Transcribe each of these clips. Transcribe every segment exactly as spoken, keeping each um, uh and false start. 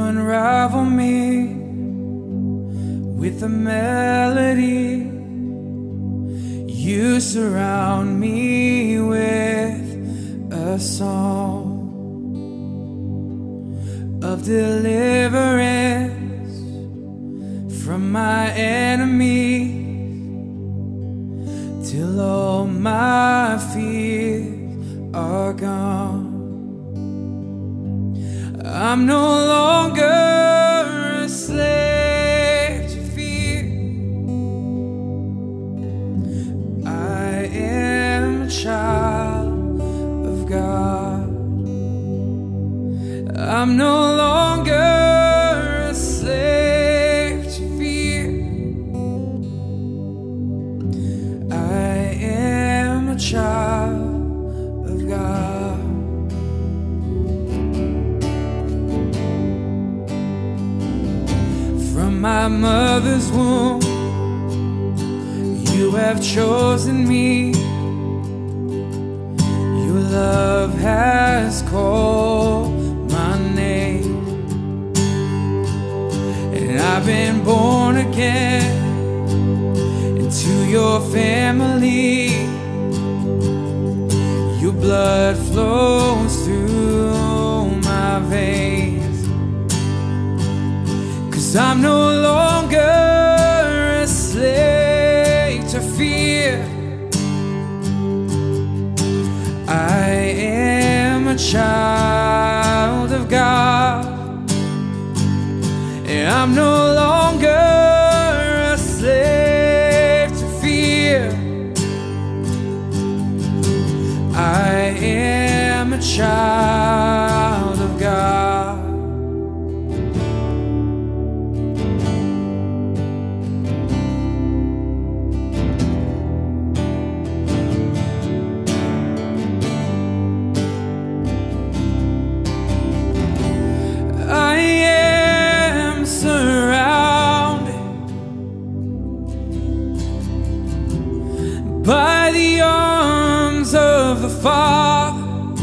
unravel me with a melody. You surround me with a song of deliverance from my enemies, till all my fears are gone. I'm no longer a slave to fear. I am a child of God. I'm no longer a slave to fear. I am a child of God. From my mother's womb, you have chosen me. Your love has called my name, and I've been born again into your family. Your blood flows through my veins. I'm no longer a slave to fear. I am a child of God, and I'm no longer a slave to fear. I am a child of God. By the arms of the Father,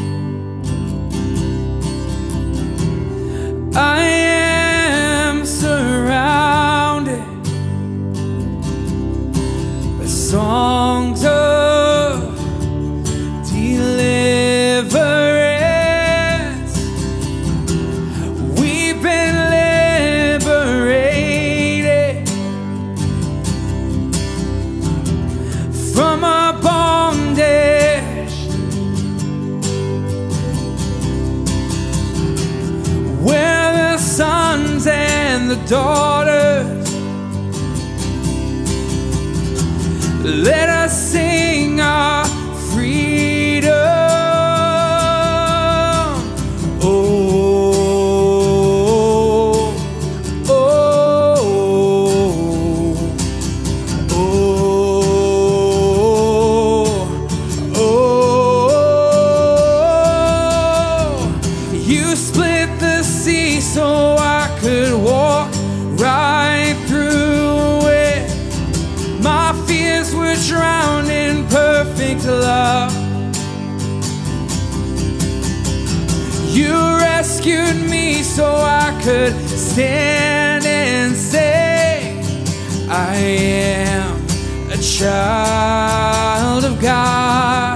I am surrounded by songs of deliverance. We've been liberated from our bondage, we're the sons and the daughters. Let us sing our freedom. Oh, oh, oh. You split the sea so I could walk right through it. My fears were drowned in perfect love. You rescued me so I could stand and say, I am a child of God.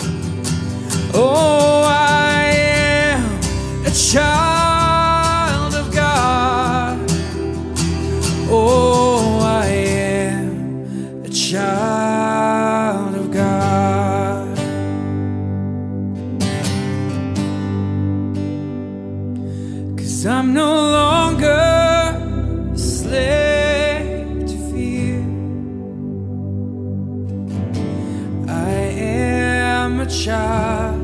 Oh, I am a child of God. Oh, I am a child of God. 'Cause I'm no longer a slave to fear. I am a child